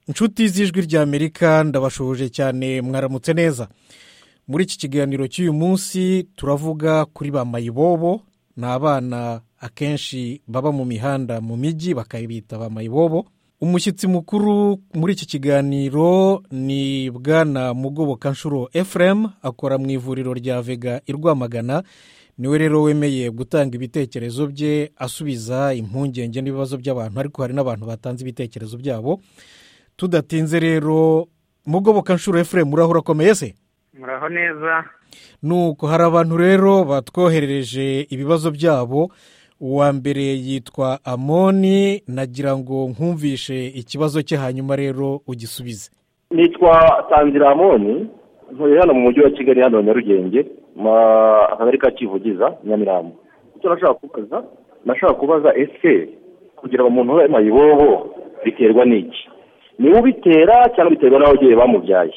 inshuti z'ijwi ry'Amerika ndabashoje cyane, mwaramutse neza. Muri iki kiganiro cy'uyu munsi turavuga kuri ba mayibobo. Ni abana akenshi baba mu mihanda mu mijyi bakabita ba mayibobo. Umushyitsi mukuru muri iki kiganiro ni bwana Mugobokanshuro Ephraim, akora mu ivuriro rya Vega i Rwamagana. Niwe rero wemeye gutanga ibitekerezo bye asubiza impungenge n'ibibazo by'abantu, ariko hari n'abantu batanze ibitekerezo byabo. Tudatinze rero, Mugobokanshuro Ephraim, muraho urakomeye se? Muraho neza. Nuko hari abantu rero batwoherereje ibibazo byabo. Uwa mbere yitwa Amoni, nagira ngo nkumvishe ikibazo cye hanyuma rero ugisubize. Nitwa Tanzira Amoni, ntuye hano mu mujyi wa Kigali, hano Nyarugenge, akagari ka Kivugiza, Nyamirambo. Icyo nashaka kubaza ese kugira ngo umuntu abe mayibobo biterwa n'iki? Ni ubitera cyangwa biterwa n'aho agiye bamubyaye?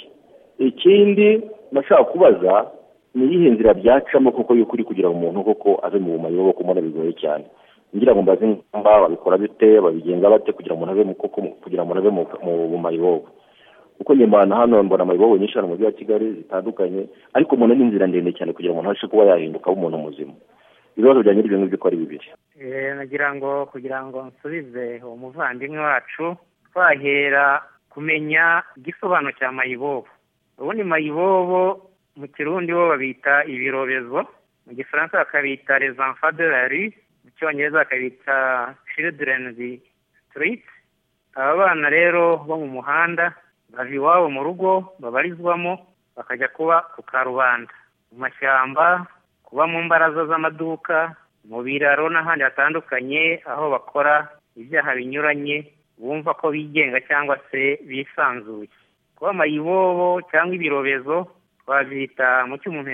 Ikindi nashaka kubaza ni iyihe nzira byacamo koko y'ukuri kugira ngo umuntu koko ave mu mayibobo, kumubona bigoye cyane. Ngira ngo mbaze ngamba babikora bite, babigenza bate kugira ngo umuntu ave mu mayibobo. Kuko nyemana hano mbona mayibobo nyinshi hano mu mujyi wa Kigali zitandukanye, ariko umuntu ni inzira ndende cyane kugira ngo umuntu abashe kuba yahinduka umuntu muzima. Ibibazo bya nyiri ibintu byo ari bibiri. Nagira ngo kugira ngo nsubize uwo muvandimwe wacu, twahera kumenya igisobanuro cya mayibobo. Ubundi mayibobo mu Kirundi bo babita ibirobezo, mu Gifaransa bakabita les enfants de la rue, mu Cyongereza bakabita children's street. Aba bana rero bo mu muhanda bava iwabo mu rugo babarizwamo bakajya kuba ku karubanda, mu mashyamba, kuba mu mbaraza z'amaduka, mu biraro n'ahandi hatandukanye aho bakora ibyaha binyuranye, bumva ko bigenga cyangwa se bisanzuye. Kuba mayibobo cyangwa ibirobezo babyita mu cy'umuntu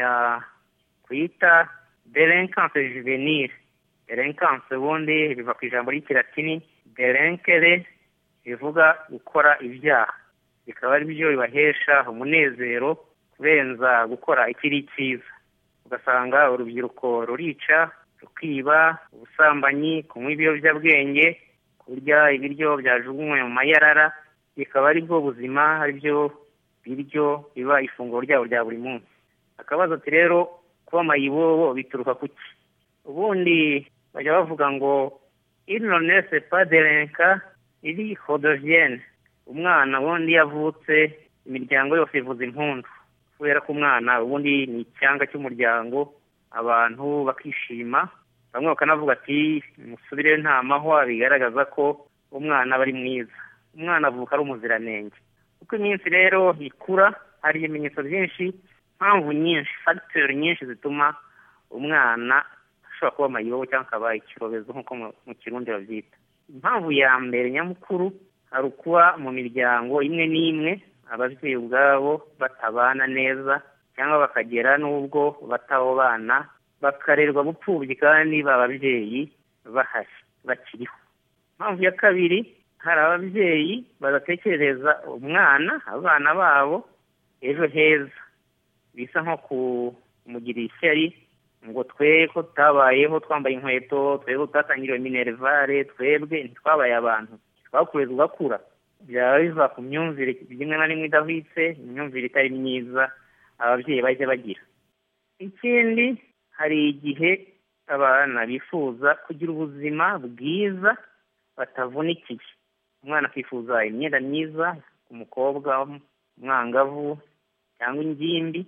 yakwita delinquence juvenile. Delinquence ubundi biva ku ijambo ry'ikilatini delinquere, bivuga gukora ibyaha. Bikaba ari byo bibahesha umunezero kurenza gukora ikiri cyiza. Ugasanga urubyiruko rurica, rukiba, ubusambanyi, kunywa ibiyobyabwenge, kurya ibiryo byajugunywe mu mayarara, bikaba ari bwo buzima, ari byo biryo biba ifunguro ryabo rya buri munsi. Akabazo ati rero kuba mayibobo bituruka kuki? Ubundi bajya bavuga ngo il ne naît pas délinquant, il redevienne. Umwana ubundi yavutse imiryango yose ivuza impundu, kubera ko umwana ubundi ni icyanga cy'umuryango, abantu bakishima, bamwe bakanavuga ati musubire nta mahwa, bigaragaza ko umwana aba ari mwiza. Umwana avuka ari umuziranenge. Uko iminsi rero ikura, hari ibimenyetso byinshi, mpamvu nyinshi, facteur nyinshi zituma umwana ashobora kuba mayibobo cyangwa akaba ikirobezo nk'uko mu Kirundi babyita. Impamvu ya mbere nyamukuru hari ukuba mu miryango imwe n'imwe ababyeyi ubwabo batabana neza, cyangwa bakagera n'ubwo batabo bana bakarerwa bupfubyi kandi bababyeyi bahari bakiriho. Impamvu ya kabiri, hari ababyeyi badatekereza abana babo ejo heza, bisa nko kumugira ishyari ngo twe ko tutabayeho twambaye inkweto, twebwe tutatangiriwe minervare, twebwe ntitwabaye abantu, twakureze ugakura. Byaba biva ku myumvire rimwe na rimwe idahwitse, imyumvire itari myiza ababyeyi bajya bagira. Ikindi, hari igihe abana bifuza kugira ubuzima bwiza batavunikiye. Umwana akifuza imyenda myiza, umukobwa umwangavu cyangwa ingimbi,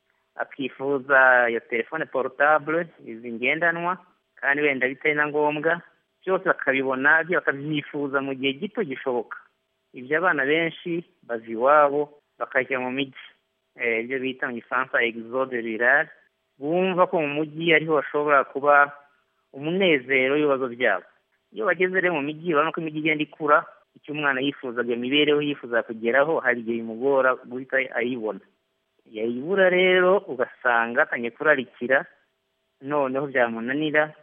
akifuza iyo telefone portable, izi ngendanwa, kandi wenda bitari na ngombwa, byose bakabibona, bakabyifuza mu gihe gito gishoboka. Ibyo abana benshi bava iwabo bakajya mu mijyi, ibyo bita mu Gifaransa exode rural. Bumva ko mu mujyi ariho bashobora kuba umunezero w'ibibazo byabo. Iyo bageze rero mu mijyi, urabona ko imijyi igenda ikura, icyo umwana yifuzaga, imibereho yifuza kugeraho, hari igihe bimugora guhita ayibona. Yayibura rero ugasanga atangiye kurarikira, noneho byamunanira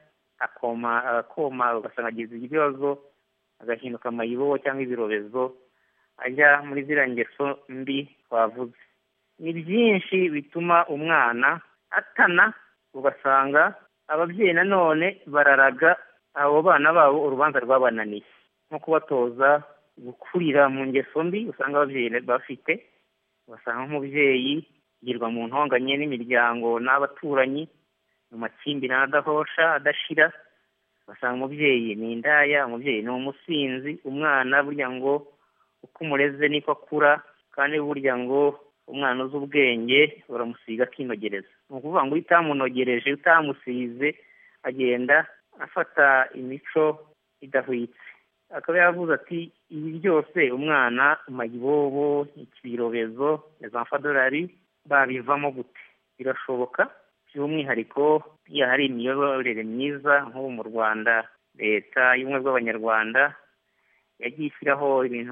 akoma, ugasanga agize ibibazo, agahinduka mayibobo cyangwa ibirobezo, ajya muri ziriya ngeso mbi twavuze. Ni byinshi bituma umwana atana, ugasanga ababyeyi nanone bararaga abo bana babo urubanza rwabananiye, nko kubatoza gukurira mu ngeso mbi usanga ababyeyi bafite. Ugasanga nk'umubyeyi yirwa mu ntonganye n'imiryango n'abaturanyi, mu makimbirane adahosha adashira. Ugasanga umubyeyi ni indaya, umubyeyi ni umusinzi. Umwana burya ngo uko umureze niko akura, kandi burya ngo umwana uzi ubwenge uramusiga akinogereza. Ni ukuvuga ngo iyo utamunogereje, utamusize, agenda afata imico idahwitse. Akaba yavuze ati ibi byose umwana mayibobo, ikirobezo, ezamfadorari babivamo gute? Birashoboka, by'umwihariko iyo hari imiyoborere myiza nk'ubu mu Rwanda. Leta y'ubumwe bw'abanyarwanda yagiye ishyiraho ibintu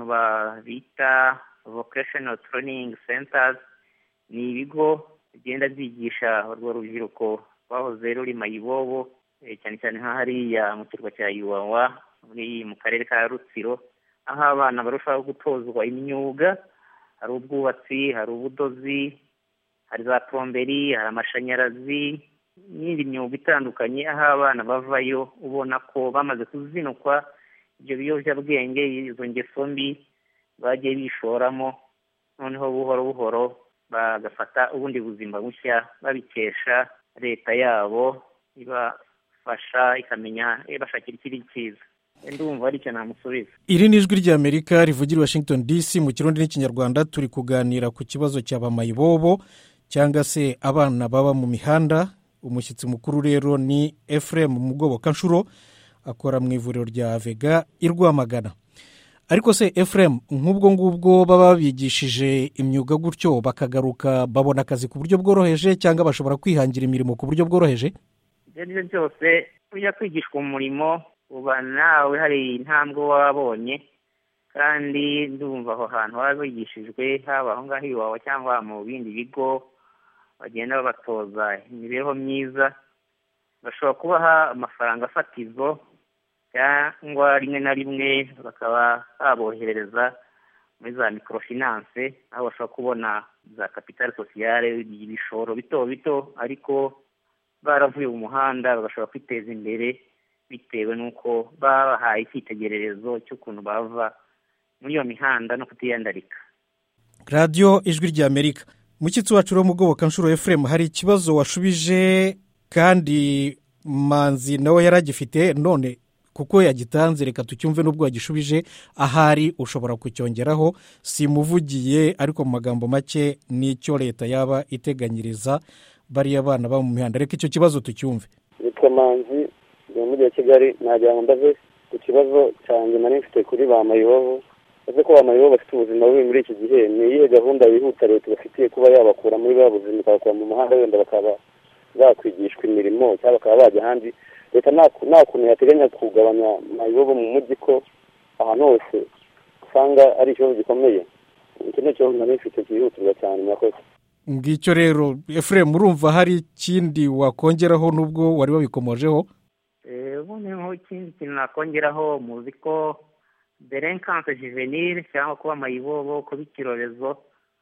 bita vocational training centers. Ni ibigo bigenda byigisha urwo rubyiruko rwahoze ruri mayibobo, cyane cyane nka hariya mu kirwa cya Iwawa mu karere ka Rutsiro, aho abana barushaho gutozwa imyuga. Hari ubwubatsi, hari ubudozi, hari za plomberi, hari amashanyarazi n'indi myuga itandukanye, aho abana bavayo ubona ko bamaze kuzinukwa ibyo biyobyabwenge, izo ngeso mbi bagiye bishoramo, noneho buhoro buhoro bagafata ubundi buzima bushya babikesha leta yabo ibafasha ikamenya ibashakira ikiri cyiza. Ndumva aricyo namusubiza. Iri ni ijwi ry'Amerika rivugira Washington DC mu Kirundi n'Ikinyarwanda. Turi kuganira ku kibazo cy'abamayibobo cyangwa se abana baba mu mihanda. Umushyitsi mukuru rero ni Ephraim Mugobokanshuro, akora mu ivuriro rya Vega i Rwamagana. Ariko se Ephraim, nk'ubwo ngubwo baba bigishije imyuga gutyo bakagaruka babona akazi ku buryo bworoheje cyangwa bashobora kwihangira imirimo ku buryo bworoheje? Ibyo byose ujya kwigishwa umurimo uba nawe hari intambwe wabonye, kandi ndumva aho hantu waba wigishijwe, haba aho ngaho iwawe cyangwa mu bindi bigo bagenda babatoza imibereho myiza, bashobora kubaha amafaranga fatizo cyangwa rimwe na rimwe bakaba baboherereza muri za microfinance, aho bashobora kubona za capital sociale, ibishoro bito bito, ariko baravuye mu muhanda bagashobora kwiteza imbere bitewe n'uko babahaye icyitegererezo cy'ukuntu bava muri iyo mihanda no kutiyandarika. Radio Ijwi ry'Amerika. Mushyitsi wacu rero Mugobokanshuro Ephraim, hari ikibazo washubije kandi Manzi nawe yaragifite, none kuko yagitanze reka tucyumve n'ubwo yagishubije, ahari ushobora kucyongeraho. Simuvugiye ariko mu magambo make n'icyo leta yaba iteganyiriza bariya bana ba mu mihanda. Reka icyo kibazo tucyumve. Nitwa Manzi mu mujyi wa Kigali. Nagira ngo ndaze ku kibazo cyanjye nari mfite kuri ba mayibobo. Ese ko ba mayibobo bafite ubuzima bubi muri iki gihe, ni iyihe gahunda yihuta leta bafitiye kuba yabakura muri ba buzima bakabakura mu muhanda, wenda bakaba bakwigishwa imirimo cyangwa bakaba bajya ahandi? Leta nta kuntu yateganya kugabanya mayibobo mu mujyi, ko ahantu hose usanga ari ikibazo gikomeye? Iki ni ikibazo nari mfite cyihutirwa cyane. Murakoze. Ngicyo rero Ephraim, urumva hari ikindi wakongeraho nubwo wari wabikomojeho? Ubundi ikindi kintu nakongeraho, muzi ko delinquance juvenile cyangwa kuba mayibobo, kuba ikirobezo,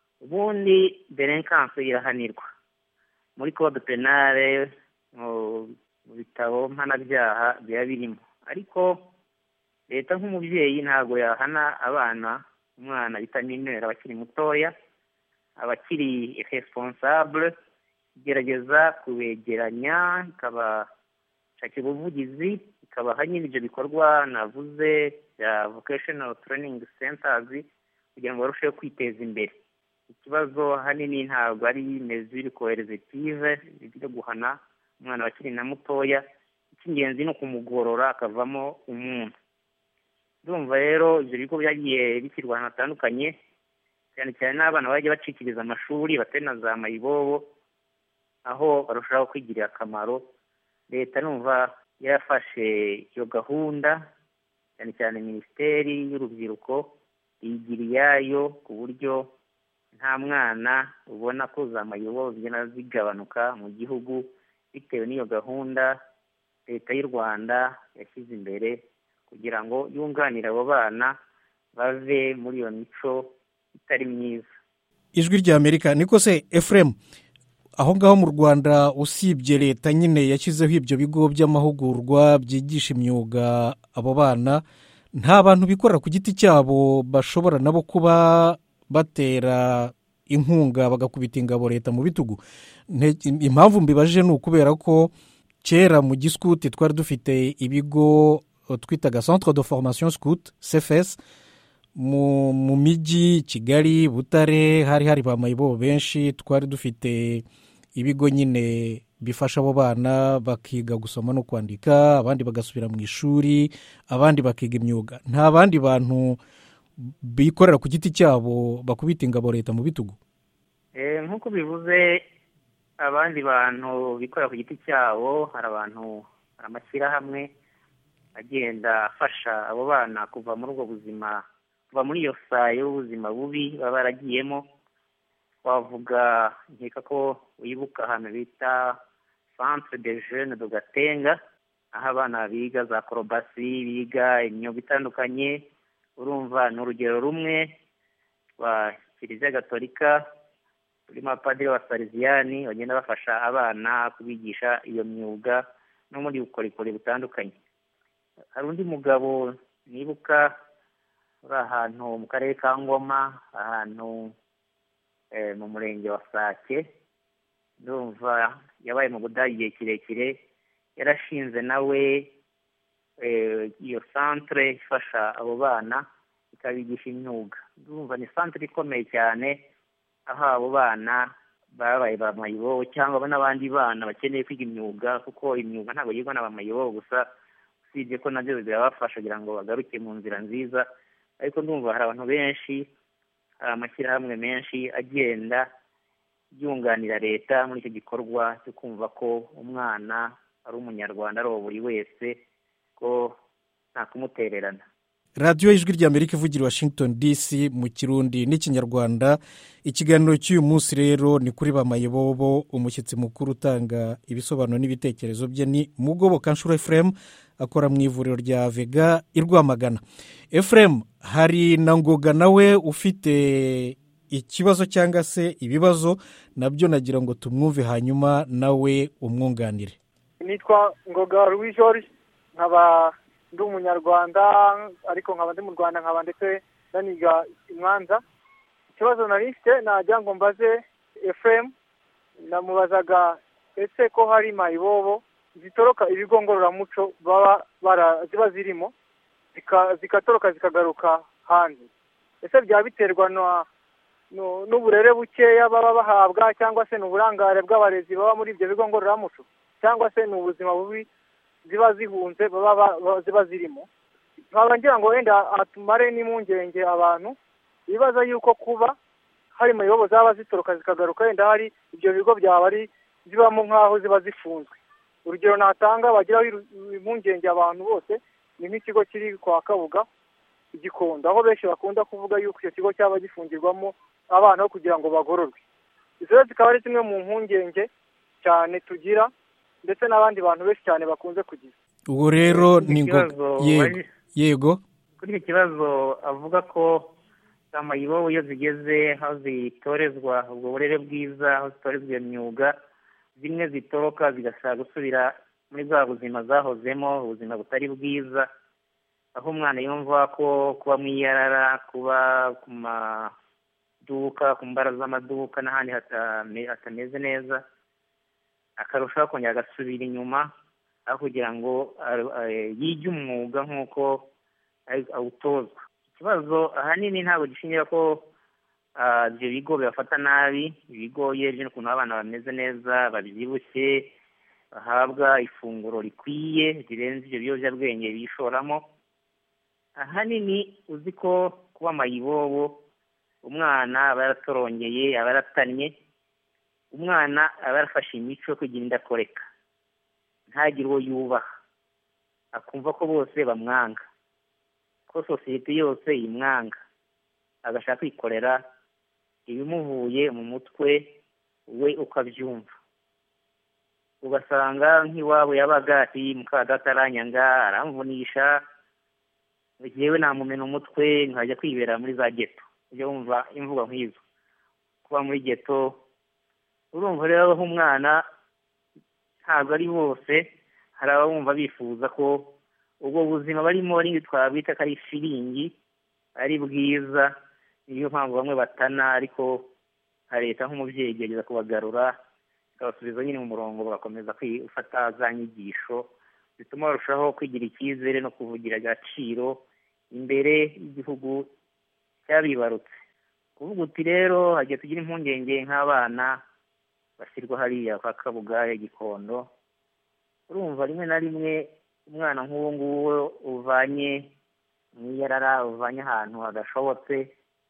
ubundi delinquance irahanirwa muri code penale, mu bitabo mpanabyaha biba birimo. Ariko leta nk'umubyeyi ntabwo yahana umwana bita mineur, abakiri mutoya, abakiri responsable, igerageza kubegeranya, ikabashakira ubuvugizi, ikabaha nyine ibyo bikorwa navuze bya vocational training centers kugira ngo barusheho kwiteza imbere. Ikibazo hanini ntabwo ari mesure coercitive byo guhana umwana wakiri na mutoya, icy'ingenzi ni ukumugorora akavamo umuntu. Ndumva rero ibyo bigo byagiye bishyirwa ahantu hatandukanye, cyane cyane n'abana bajya bacikiriza amashuri batari na za mayibobo, aho barushaho kwigirira akamaro. Leta numva yafashe iyo gahunda, cyane cyane minisiteri y'urubyiruko iyigira iyayo, ku buryo nta mwana ubona ko za mayibobo zigenda zigabanuka mu gihugu bitewe n'iyo gahunda leta y'u Rwanda yashyize imbere kugira ngo yunganire abo bana bave muri iyo mico itari myiza. Ijwi ry'Amerika. Niko se Ephraim, aho ngaho mu Rwanda usibye leta nyine yashyizeho ibyo bigo by'amahugurwa byigisha imyuga abo bana, nta bantu bikorera ku giti cyabo bashobora nabo kuba batera inkunga bagakubita ingabo leta mu bitugu? Impamvu mbibaje ni ukubera ko kera mu giskuti twari dufite ibigo twitaga centre de formation scout CFS mu mijyi Kigali, Butare, hari ba mayibobo benshi. Twari dufite ibigo nyine bifasha abo bana bakiga gusoma no kwandika, abandi bagasubira mu ishuri, abandi bakiga imyuga. Nta bandi bantu bikorera ku giti cyabo bakubita ingabo leta mu bitugu? Nk'uko bivuze, abandi bantu bikorera ku giti cyabo, hari amashyirahamwe agenda afasha abo bana kuva muri ubwo buzima, kuva muri iyo sayo y'ubuzima bubi baba baragiyemo. Wavuga nkeka ko wibuka ahantu bita Centre des Jeunes de Gatenga, aho abana biga za korobasi, biga imyuga itandukanye. Urumva ni urugero rumwe rwa Kiliziya Gatolika, turimo abapadiri b'abasalesiyani bagenda bafasha abana kubigisha iyo myuga no muri bukorikori butandukanye. Hari undi mugabo nibuka uri ahantu mu karere ka Ngoma, ahantu mu murenge wa Sake, ndumva yabaye mu Budage igihe kirekire, yarashinze nawe iyo centre ifasha abo bana ikabigisha imyuga. Ndumva ni centre ikomeye cyane, aho abo bana babaye ba mayibobo cyangwa n'abandi bana bakeneye kwiga imyuga, kuko imyuga ntabwo yigwa na ba mayibobo gusa, usibye ko nabyo birabafasha kugira ngo bagaruke mu nzira nziza. Ariko ndumva hari abantu benshi, hari amashyirahamwe menshi agenda yunganira leta muri icyo gikorwa cyo kumva ko umwana ari umunyarwanda, ari uwo buri wese, ko nta kumutererana. radiyo y'ijwi ry'Amerika ivugira Washington DC mu Kirundi n'Ikinyarwanda. Ikiganiro cy'uyu munsi rero ni kuri ba mayibobo. Umushyitsi mukuru utanga ibisobanuro n'ibitekerezo bye ni Mugobokanshuro Ephraim, akora mu ivuriro rya Vega i Rwamagana. Ephraim, hari na Ngoga nawe ufite ikibazo cyangwa se ibibazo, nabyo nagira ngo tumwumve hanyuma nawe umwunganire. Nitwa Ngoga Louis George, nkaba ndi umunyarwanda, ariko nkaba ndi mu Rwanda, nkaba ndetse naniga i Mwanza. Ikibazo nari mfite najya ngo mbaze Ephraim, namubazaga ese ko hari mayibobo zitoroka ibigo ngororamuco ziba zirimo zikatoroka zikagaruka hanze, ese byaba biterwa n'uburere bukeya baba bahabwa, cyangwa se n'uburangare bw'abarezi baba muri ibyo bigo ngororamuco, cyangwa se n'ubuzima bubi ziba zihunze ziba zirimo? Nkaba ngira ngo wenda atumare n'impungenge abantu bibaza yuko kuba hari mayibobo zaba zitoroka zikagaruka, wenda hari ibyo bigo byaba ari zibamo nk'aho ziba zifunzwe. Urugero natanga bagiraho impungenge abantu bose ni nk'ikigo kiri kwa Kabuga i Gikondo, aho benshi bakunda kuvuga yuko icyo kigo cyaba gifungirwamo abana kugira ngo bagororwe. Izo zikaba ari zimwe mu mpungenge cyane tugira, ndetse n'abandi bantu benshi cyane bakunze kugira. Ubwo rero ni yego kuri iki kibazo avuga ko amayibobo iyo zigeze aho zitorezwa ubwo burere bwiza, aho zitorezwa iyo myuga, zimwe zitoroka zigashaka gusubira muri bwa buzima zahozemo, ubuzima butari bwiza, aho umwana yumva ko kuba mu iyarara, kuba ku maduka, ku mbaraga z'amaduka n'ahandi hatameze neza, akarushaho kongera agasubira inyuma, aho kugira ngo yige umwuga nk'uko awutozwa. Ikibazo ahanini ntabwo gishingira ko ibyo bigo bibafata nabi. Ibigo yeje n'ukuntu abana bameze neza, babyibushye, bahabwa ifunguro rikwiye rirenze ibyo biyobyabwenge bishoramo. Ahanini uzi ko kuba mayibobo, umwana aba yaratorongeye, aba yaratannye, umwana aba yarafashe imico yo kugira indakoreka, ntagire uwo yubaha, akumva ko bose bamwanga, ko sosiyete yose imwanga, agashaka kwikorera ibimuvuye mu mutwe we ukabyumva. Ugasanga nk'iwabo yabaga ati mukadata aranyanga, aramvunisha, yewe namumena umutwe nkajya kwibera muri za geto. Ujya wumva imvuga nk'izo, kuba muri geto. Urumva rero aho umwana ntabwo ari bose, hari abumva bifuza ko ubwo buzima barimo twabita ko ari firingi ari bwiza, niyo mpamvu bamwe batana, ariko leta nk'umubyeyi igerageza kubagarura ikabasubiza nyine mu murongo, bagakomeza gufata za nyigisho bituma barushaho kwigira icyizere no kuvugira agaciro imbere y'igihugu cyabibarutse. Kuvuga uti rero hagiye tugira impungenge nk'abana bashyirwa hariya kwa Kabuga ya Gikondo, urumva rimwe na rimwe umwana nk'uwo nguwo uvanye mu iyarara, uvanye ahantu hadashobotse,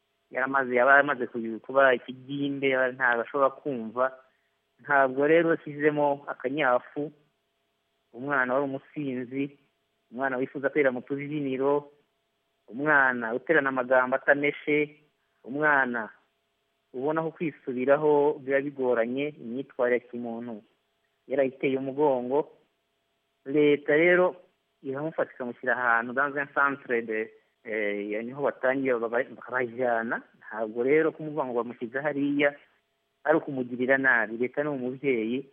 yaba yamaze kuba ikigimbe, ntabwo ashobora kumva, ntabwo rero ashyizemo akanyafu, umwana wari umusinzi, umwana wifuza kwera mu tubyiniro, umwana uterana amagambo atameshe, umwana ubona ko kwisubiraho biba bigoranye, imyitwarire ya kimuntu yarayiteye umugongo. Leta rero iramufata ikamushyira ahantu dans un centre de niho batangiye bakabajyana. Ntabwo rero kumuvuga ngo bamushyize hariya ari ukumugirira nabi. Leta ni umubyeyi,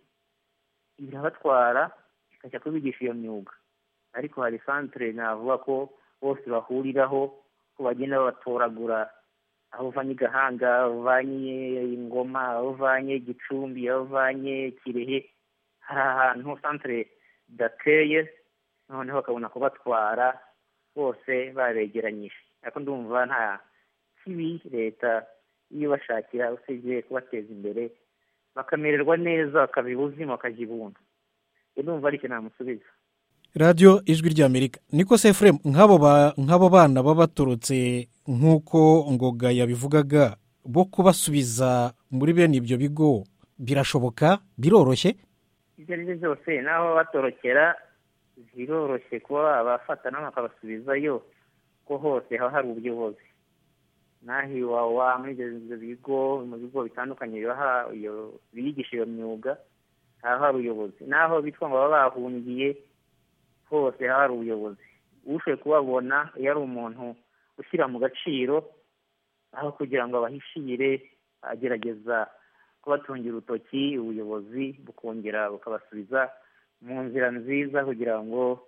irabatwara ikajya kubigisha iyo myuga, ariko hari centre navuga ko bose bahuriraho, ko bagenda babatoragura, aho uvanye Gahanga, aho uvanye Ingoma, aho uvanye Gicumbi, aho uvanye Kirehe, hari ahantu centre d'accueil, noneho bakabona kubatwara bose babegeranyije. Ariko ndumva nta kibi leta iyo bashakira usibye kubateza imbere bakamererwa neza, bakaba ubuzima bakajya ibuntu. Ndumva ari ikintu namusubiza. radiyo ijwi ry'Amerika. niko se Ephraim, nk'abo bana baba baturutse nk'uko Ngoga yabivugaga, bo kubasubiza muri bene ibyo bigo birashoboka, biroroshye? Ibyo ari byo byose naho batorokera biroroshye kuba abafata nabo bakabasubizayo, ko hose haba hari ubuyobozi. Naho iwawa muri ibyo bigo, mu bigo bitandukanye biyigisha iyo myuga, haba hari ubuyobozi. Naho bitwa ngo baba bahungiye, hose haba hari ubuyobozi. Ushoboye kubabona iyo ari umuntu ushyira mu gaciro, aho kugira ngo abahishire, agerageza kubatungira urutoki, ubuyobozi bukongera bukabasubiza mu nzira nziza kugira ngo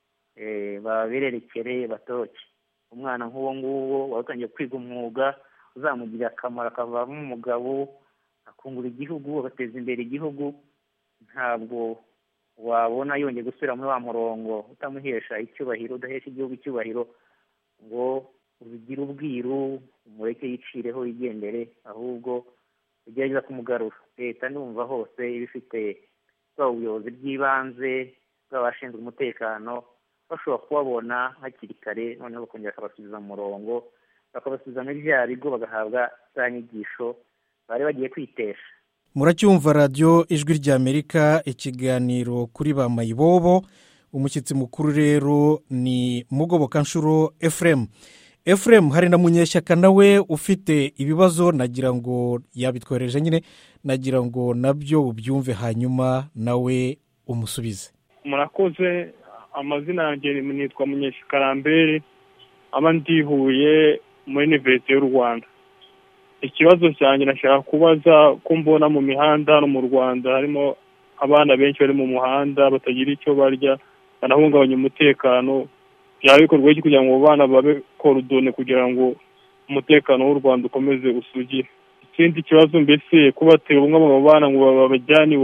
babererekere batoke. Umwana nk'uwo nguwo watangiye kwiga umwuga uzamugirira akamaro, akavamo umugabo, akungura igihugu, agateza imbere igihugu, ntabwo wabona yongeye gusubira muri wa murongo utamuhesha icyubahiro, udahesha igihugu icyubahiro, ngo ubigire ubwiru umureke yicireho yigendere, ahubwo ugerageza kumugarura. Leta ndumva hose iba ifite bwa ubuyobozi bw'ibanze bw'abashinzwe umutekano, bashobora kubabona hakiri kare, noneho bakongera bakabasubiza mu murongo, bakabasubiza muri bya bigo, bagahabwa za nyigisho bari bagiye kwitesha. Muracyumva radiyo ijwi ry'Amerika, ikiganiro kuri ba mayibobo. Umushyitsi mukuru rero ni Mugobokanshuro Ephraim. Ephraim, hari na Munyeshyaka nawe ufite ibibazo, nagira ngo yabitwohereje nyine, nagira ngo nabyo ubyumve hanyuma nawe umusubize. Murakoze. Amazina yanjye nitwa Munyeshyaka Lambert, aba ndihuye muri Universite y'u Rwanda. Ikibazo cyanjye nashaka kubaza ko mbona mu mihanda no mu Rwanda harimo abana benshi bari mu muhanda batagira icyo barya, banahungabanya umutekano. Byaba bikorwa iki kugira ngo abo bana babe korodone kugira ngo umutekano w'u Rwanda ukomeze usugire? Ikindi kibazo, mbese ko batera ubumwe abo bana ngo babajyane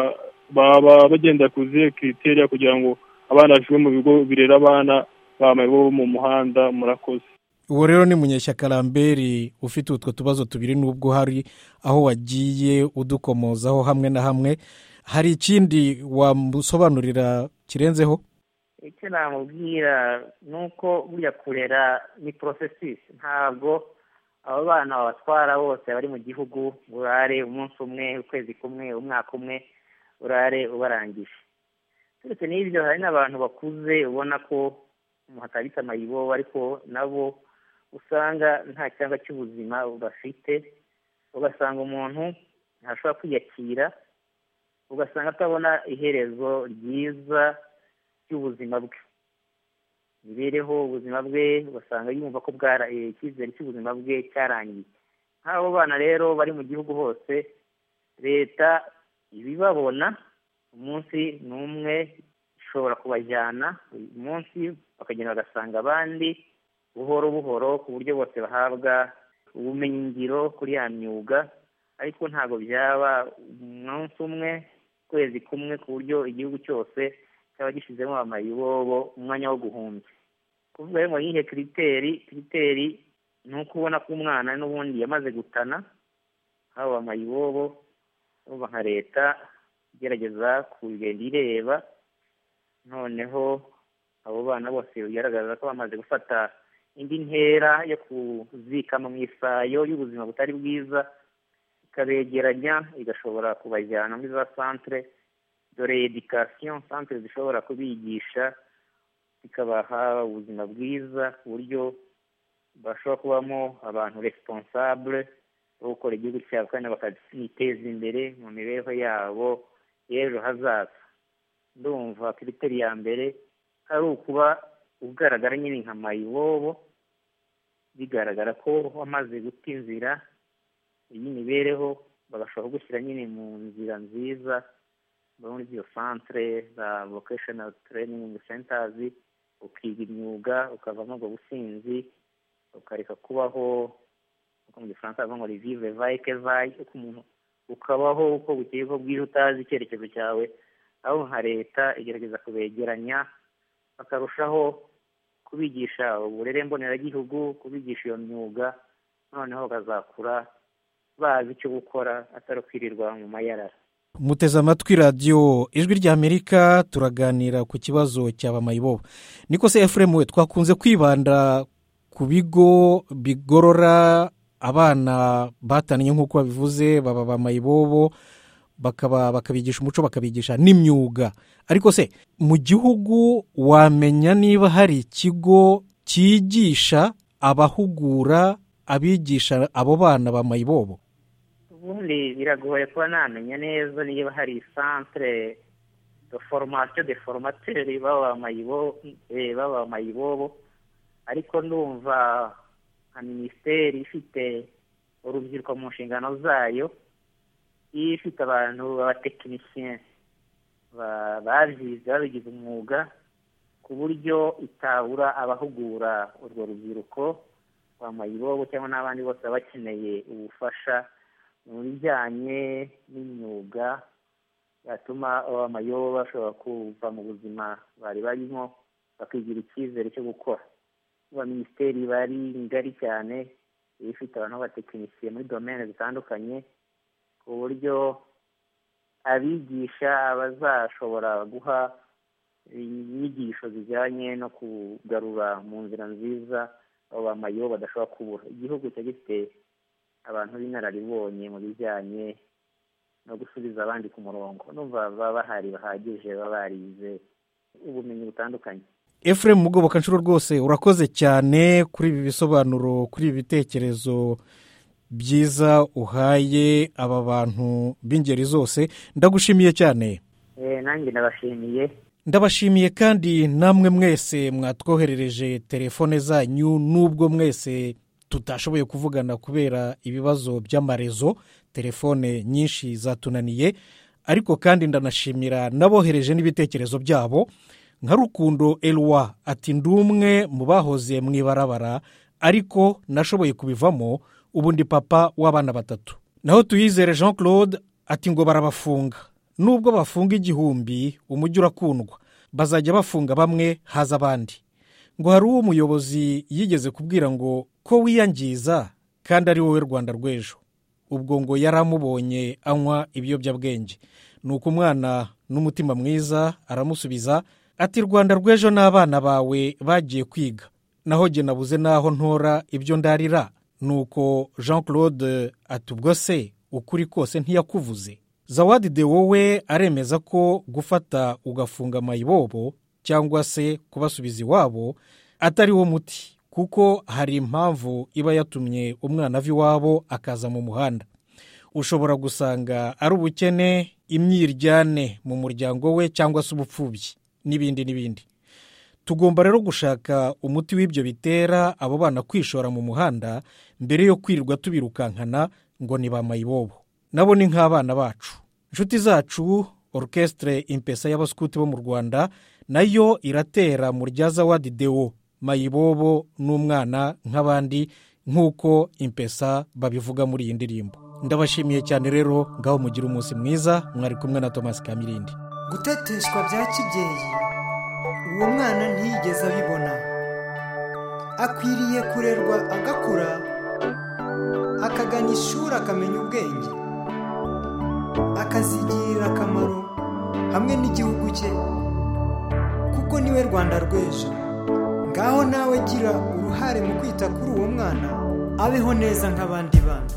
baba bagenda ku zihe kriteriya kugira ngo abana bashyirwe mu bigo birera abana bamaye bo mu muhanda? Murakoze. Uwo rero ni Munyeshyaka Lambert ufite utwo tubazo tubiri, n'ubwo hari aho wagiye udukomozaho hamwe na hamwe. Hari ikindi wamusobanurira kirenzeho? Icyo namubwira ni uko burya kurera ni processus. Ntabwo abo bana babatwara bose bari mu gihugu urare umunsi umwe, ukwezi kumwe, umwaka umwe urare ubarangije. Turetse n'ibyo, hari n'abantu bakuze ubona ko hatabitse amayibobo, ariko nabo usanga nta cyanga cy'ubuzima bafite, ugasanga umuntu ntashobora kwiyakira, ugasanga atabona iherezo ryiza ry'ubuzima bwe, imibereho ubuzima bwe, ugasanga yumva ko icyizere cy'ubuzima bwe cyarangiye. Nk'abo bana rero bari mu gihugu hose, leta ibibabona umunsi n'umwe ushobora kubajyana uyu munsi bakagenda bagasanga abandi buhoro buhoro ku buryo bose bahabwa ubumenyi ngiro kuri ya myuga, ariko ntabwo byaba umunsi umwe ukwezi kumwe ku buryo igihugu cyose cyaba gishyizemo amayibobo umwanya wo guhumbya. Kuvuga ngo yihe kiriteri ni uko ubona ko umwana n'ubundi yamaze gutana, haba amayibobo uba nka leta igerageza kugenda ireba, noneho abo bana bose bigaragaza ko bamaze gufata indi ntera yo kuzikama mu isayo y'ubuzima butari bwiza, ikabegeranya igashobora kubajyana muri za centre de rééducation, centre zishobora kubigisha zikabaha ubuzima bwiza ku buryo bashobora kubamo abantu responsable bo gukora igihugu cyabo kandi bakiteza imbere mu mibereho yabo y'ejo hazaza. Ndumva kiriteri ya mbere ari ukuba ugaragara nyine nka mayibobo, bigaragara ko wamaze guta inzira y'imibereho, bagashobora gushyira nyine mu nzira nziza muri iyo centre za vocational training centers, ukiga imyuga ukavamo ubwo businzi, ukareka kubaho uko mu gifaransa bavuga ngo vivre vaille, umuntu ukabaho uko bukeye uko bwije utazi icyerekezo cyawe, aho nka leta igerageza kubegeranya bakarushaho kubigisha uburere mboneragihugu, kubigisha iyo myuga, noneho bakazakura bazi icyo gukora atari kwirirwa mu mayarara. Muteze amatwi radiyo Ijwi ry'Amerika, turaganira ku kibazo cy'aba mayibobo. Niko se Ephraim we, twakunze kwibanda ku bigo bigorora abana bataniye nk'uko babivuze, baba ba mayibobo, bakabigisha umuco, bakabigisha n'imyuga. Ariko se mu gihugu wamenya niba hari ikigo cyigisha abahugura abigisha abo bana ba mayibobo? Ubundi biragoye kuba namenya neza niba hari centre de formation de formateurs baba mayibobo, ariko ndumva nka minisiteri ifite urubyiruko mu nshingano zayo, ifite abantu b'abatekinisiyen babigize umwuga, ku buryo itabura abahugura urwo rubyiruko rwa mayibobo cyangwa n'abandi bose baba bakeneye ubufasha mu bijyanye n'imyuga yatuma abamayibobo bashobora kuva mu buzima bari barimo bakigira icyizere cyo gukora. Minisiteri bari ngari cyane, ifite abantu b'abatekinisiye muri domene zitandukanye, ku buryo abigisha bazashobora guha inyigisho zijyanye no kugarura mu nzira nziza abo bamayibobo badashobora kubura. Igihugu cya gifite abantu b'inararibonye mu bijyanye no gusubiza abandi ku murongo, numva baba bahari bahagije, baba barize ubumenyi butandukanye. Ephraim Mugoboka-Nshuro, rwose urakoze cyane kuri ibi bisobanuro, kuri ibi bitekerezo byiza uhaye aba bantu b'ingeri zose. Ndagushimiye cyane. Nanjye ndabashimiye. Ndabashimiye kandi namwe mwese mwatwoherereje telefone zanyu, nubwo mwese tutashoboye kuvugana kubera ibibazo by'amarezo, telefone nyinshi zatunaniye, ariko kandi ndanashimira n'abohereje n'ibitekerezo byabo. Nka Rukundo Elwa ati ndumwe mu bahoze mu ibarabara ariko nashoboye kubivamo, ubundi papa w'abana 3. Naho Tuyizere Jean Claude ati ngo barabafunga, nubwo bafunga 1000 umujyi urakundwa, bazajya bafunga bamwe haza abandi. Ngo hari uwo muyobozi yigeze kubwira ngo ko wiyangiza kandi ari wowe Rwanda rw'ejo. Ubwo ngo yaramubonye anywa ibiyobyabwenge, nuko umwana n'umutima mwiza aramusubiza ati Rwanda rw'ejo n'abana bawe bagiye kwiga, naho jye nabuze naho ntora ibyo ndarira. Nuko Jean Claude ati ubwo se ukuri kose ntiyakuvuze. Zawadi de wowe aremeza ko gufata ugafunga mayibobo cyangwa se kubasubiza iwabo atari wo muti, kuko hari impamvu iba yatumye umwana ava iwabo akaza mu muhanda. Ushobora gusanga ari ubukene, imyiryane mu muryango we, cyangwa se ubupfubyi n'ibindi. Tugomba rero gushaka umuti w'ibyo bitera abo bana kwishora mu muhanda mbere yo kwirirwa tubirukankana ngo ni ba mayibobo. Nabo ni nk'abana bacu, inshuti zacu. Orchestre Impesa y'abaskuti bo mu Rwanda nayo iratera mu rya zawadi deo. Mayibobo n'umwana nk'abandi nk'uko impesa babivuga muri iyi ndirimbo. Ndabashimiye cyane rero, ngaho mugira umunsi mwiza. Mwari kumwe na Thomas Kamirindi. Guteteshwa bya kibyeyi, uwo mwana ntiyigeze abibona. Akwiriye kurerwa agakura, akagana ishuri akamenya ubwenge, akazigirira akamaro hamwe n'igihugu cye, kuko niwe Rwanda rw'ejo. Ngaho nawe gira uruhare mu kwita kuri uwo mwana, abeho neza nk'abandi bana.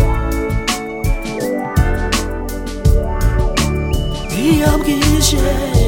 Bwije